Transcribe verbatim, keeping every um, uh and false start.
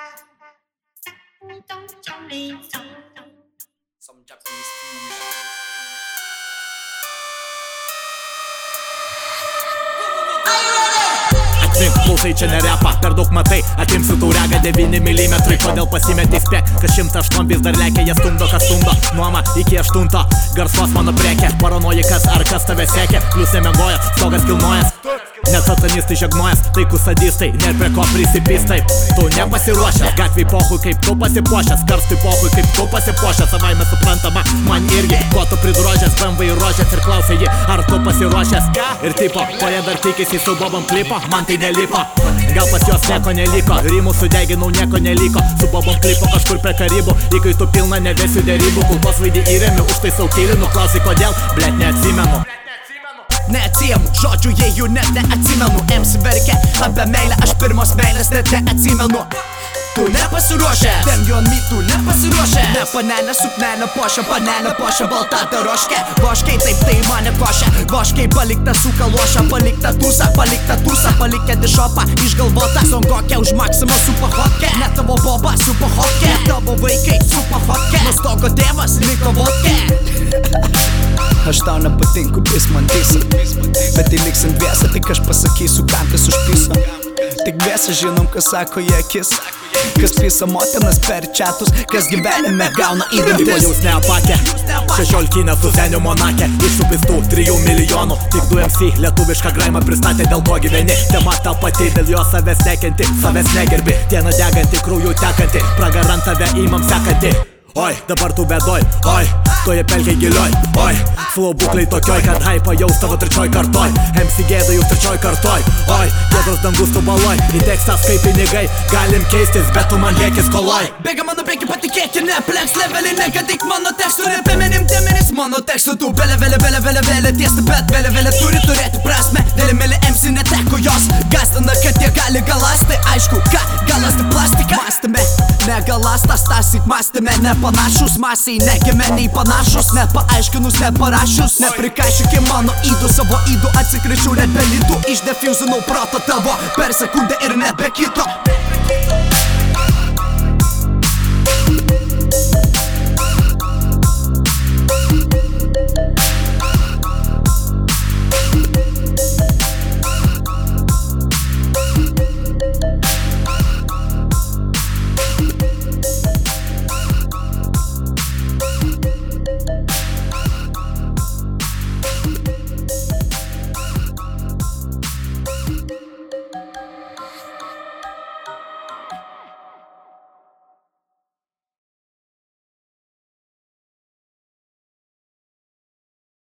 Some Japanese theme. Atmink, klausai, čia ne repa, per daug matai, atimsiu tau regą devyni milimetrai. Kodėl pasimetė spėk, kas šimtas aštuonis dar lekia, jie stumdo, kas stumdo. Nuoma iki aštunto, garsos mano prekė, paranojikas ar kas tave sekė. Pliusė mėgoja, stogas kilnojas, net satanistai žegnojas, taikų sadistai, net prie ko prisipystai. Tu nepasiruošęs, gatvėj pohui kaip tu pasipuošęs, karstui pohui kaip tu pasipuošęs. Savaime suprantama, man irgi, ko tu pridrožęs, B M W rožės ir klausė jį, ar tu pasiruošęs. Ir tipo, ko jie dar tikisi su bobom klipo, man tai nelipo. Gal pas jos nieko neliko, rymų sudeginau, nieko neliko. Su bobom klipo kažkur prie Karibų, įkaitų pilna nevesiu derybų. Kulkos vaidį įremiu, už tai sautylinu, klausai kodėl, blet neatsimenu. Neatsiemu, žodžių jei jų net neatsimenu. M C verkia apie meilę, aš pirmos meilės net neatsimenu. Tu nepasiruošęs, dem you and me, tu nepasiruošęs. Ne panelė, suknelė, pošė, panelė, pošė, balta taroškė. Voškiai taip tai mane košė, voškiai palikta su kaloša. Palikta tūsa, palikta tūsa, palikė dišopą, išgalvota. Songokė už maksimą su pahotke. Ne tavo boba su pahotke, ne tavo vaikai su pahotke. Nuo stogo tėvas liko vodke. Aš tau nepatinku, bis man teisa, bet tai liksim dviesa, tik aš pasakysiu, kam tas užpisa. Tik dviesa žinom, kas sako jie akis, kas pisa motinas per čiatus, kas gyvenime gauna įdantis. Tipo jūs neapakė, šešiolkinė su seniu monakė, iš supistų trijų milijonų. Tik du M C lietuvišką graimą pristatė, dėl ko gyveni. Tema ta pati, dėl jo savęs nekenti, savęs negerbi. Diena deganti, krauju tekanti, pragarant tave įmam sekanti. Oi, dabar tu bedoj, oi, toje pelkei gilioj, oi, flow būklei tokioj, kad hypa jaus tavo trečioj kartoj. M C gėda jūs trečioj kartoj, oi, giedras dangus tu baloj. Į tekstas kaip pinigai, galim keistis, bet tu man lieki skoloj. Bėga mano bėgi, patikėk ir neplex levelį, negadik mano tekstų, nepeminim temenis mano tekstų. Tu belė, belė, belė, belė, belė, tiesta, bet belė, belė turi turėti prasme. Dėlė mėlė M C neteko jos, gąstina, kad jie gali galastai. Aišku, ką, galasti plastiką. Mąstame, negalastas, tasik mąstame, ne panašus, masiai negime nei panašus. Nepaaiškinus, neparašius, neprikaišyki mano įdų, savo įdų atsikričiau, net be lydų. Išdefuzinau protą tavo per sekundę ir net be kito.